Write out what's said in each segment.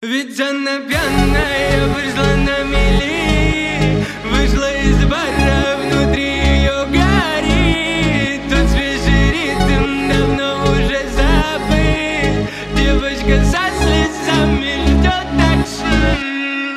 Ведь она пьяная вышла на мели, вышла из бара, внутри ее горит. Тот свежий ритм давно уже забыт. Девочка со слезами ждет такси.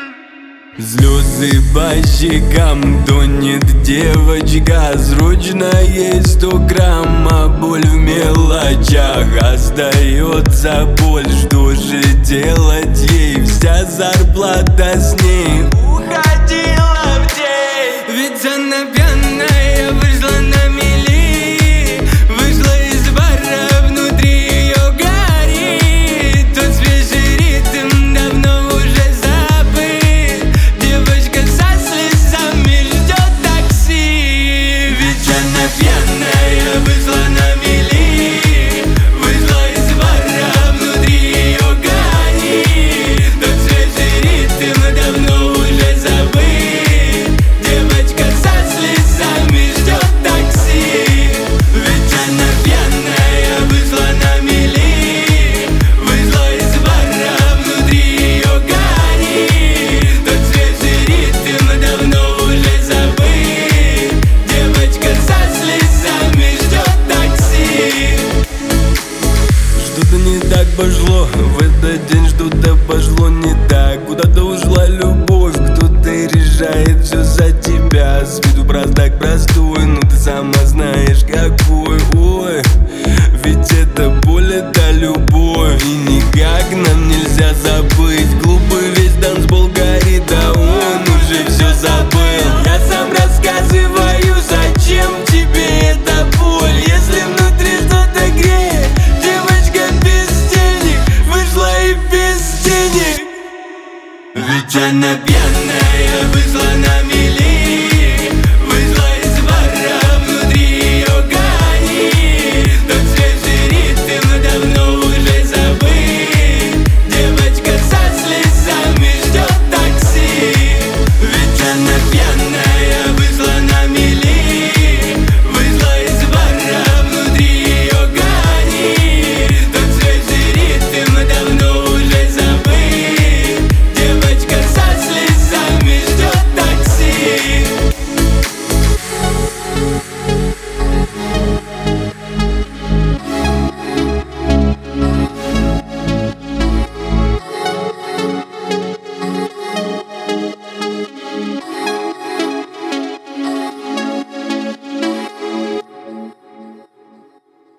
Слезы по щекам тонет девочка. Срочно есть 100 грамм, а боль в мелочах. Остается боль, что же делать ей? Вся зарплата с ней уходила в день. Ведь она пьяная вышла на мели, вышла из бара, внутри ее горит. Тот свежий ритм давно уже забыт. Девочка со слезами ждет такси. Ведь она пьяная вышла на мели, вышла из бара, внутри ее горит. Тот свежий ритм давно уже забыт. Девочка со слезами ждет такси. Ведь она пьяная вышла на мели, вышла из бара, внутри ее горит. Тот свежий ритм давно уже забыт. Девочка со слезами ждет такси. Что-то не так пошло, в этот день что-то пошло не так. Куда-то ушла любовь, кто-то решает все за тебя. С виду простак простой, но ты сама знаешь какой. Ой, ведь это боль, это любовь, и никак нам нельзя забыть. Глупый весь танцпол горит, а он уже все забыл. Я сам рассказываю, зачем тебе эта боль, если внутри что-то греет. Девочка без денег вышла и без денег. Ведь она пьяная вышла на